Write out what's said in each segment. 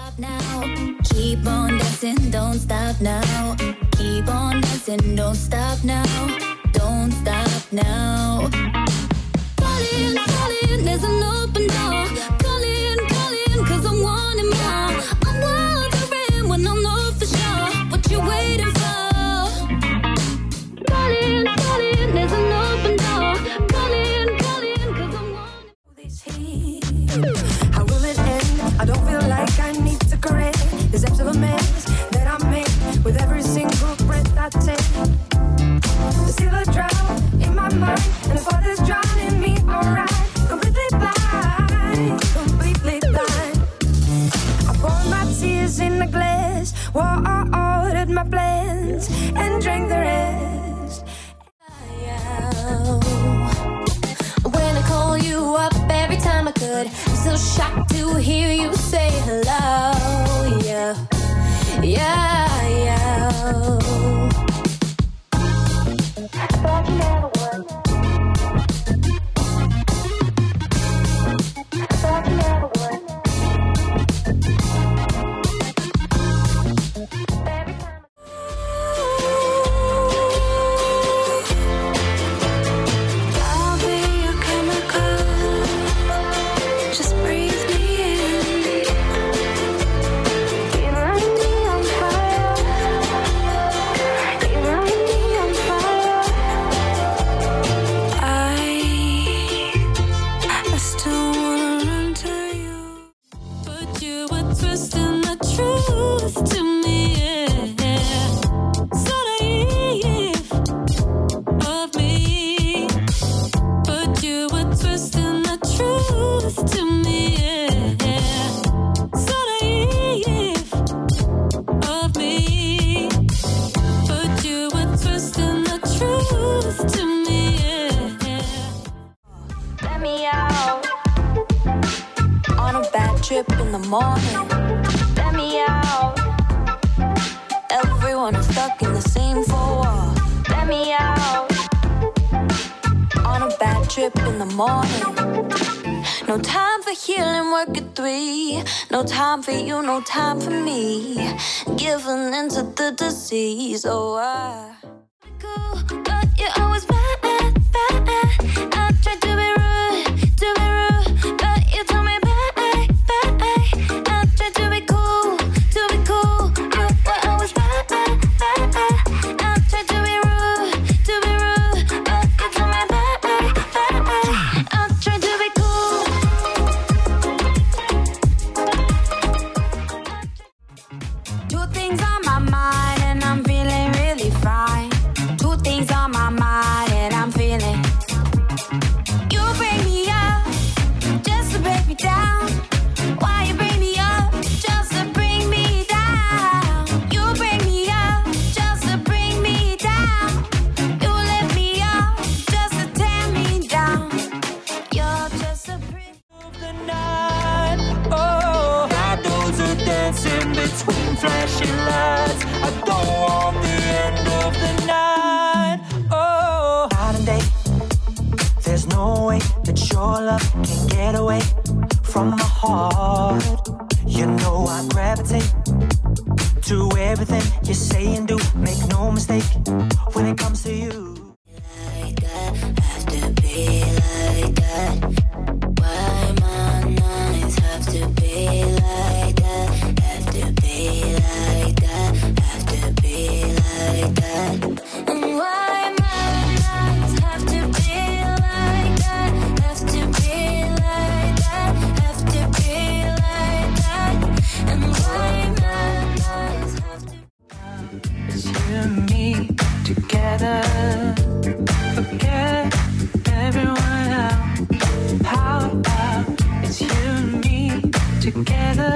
stop now. Keep on dancing, don't stop now. Keep on dancing, don't stop now. Don't stop now. Falling, falling, there's an open door. Calling, calling, cause I'm wanting more. I'm wondering when I'll know for sure what you waiting for. Falling, falling, there's an open door. Calling, calling, cause I'm wanting this heat. How will it end? I don't feel like I need to correct this absolute mess that I make with every single breath I take. There's still a drought in my mind, and the father's drowning me, alright. Completely blind, completely blind. I poured my tears in a glass, watered my plans, and drank the rest. When I call you up every time I could, I'm still shocked to hear you say hello. Yeah, yeah, yeah. Thought you never would. Thought you never would. Every time I'll be your chemical. Just breathe me in. You light me on fire. You light me on fire. I still wanna run to you. but you were twisting the truth to me, yeah. So naive of me, but you were twisting the truth to me, yeah. So naive of me, but you were twisting the truth to me, yeah. Let me out on a bad trip in the morning. Let me out. Everyone is stuck in the same four wall. Let me out on a bad trip in the morning. No time for healing, work at 3. No time for you, no time for me. Giving into the disease. Oh, cool, but you're always bad, bad. I tried to be rude, but you told me bad, bad. I tried to be cool, you were always bad, bad. I tried to be rude, but you told me bad, bad. I tried to be cool. Two things on my mind and I'm feeling really fine. Two things on my mind and I'm feeling. You bring me up just to break me down. Why you bring me up just to bring me down? You bring me up just to bring me down. You lift me up just to tear me down. You're just a pretty The night, oh, shadows are dancing between flashing lights. I don't want the end of the night, oh. Night and day, there's no way that your love can get away from my heart. You know I gravitate to everything you say and do. Make no mistake when it comes to you. Like that, have to be like that. Why my nights have to be like that? Have to be like that. Have to be like that. And why my nights have to be like that? Have to be like that. Have to be like that. And why my nights have to. It's you and me together. Forget everyone else. How about it's you and me together?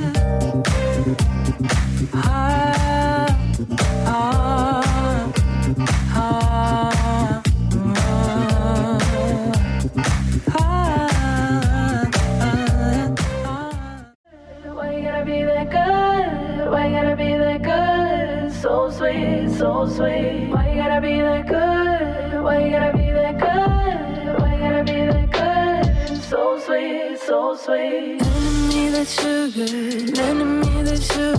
Why you gotta be that good? Why you gotta be that good? So sweet, so sweet. Why you gotta be that good? Why you gotta be that good? Why you gotta be that good? So sweet, so sweet. Lending me that sugar, lending me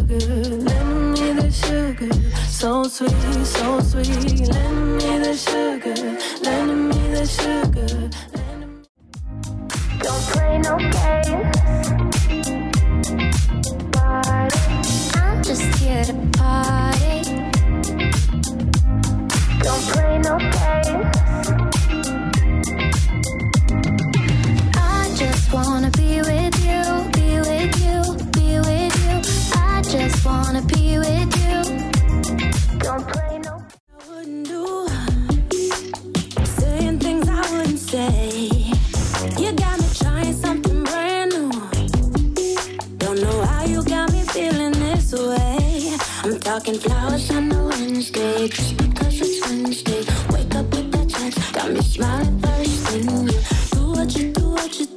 sugar, lend me the sugar. So sweet, so sweet. Lend me the sugar, lend me the sugar. Don't play no games. I'm just here to party. Don't play no games. I just wanna be with you, be with you, be with you. I just wanna be with you. Don't play no. I wouldn't do, saying things I wouldn't say. You got me trying something brand new. Don't know how you got me feeling this way. I'm talking flowers on a Wednesday, just because it's Wednesday. Wake up with that chance, got me smiling first thing. Do what you do, what you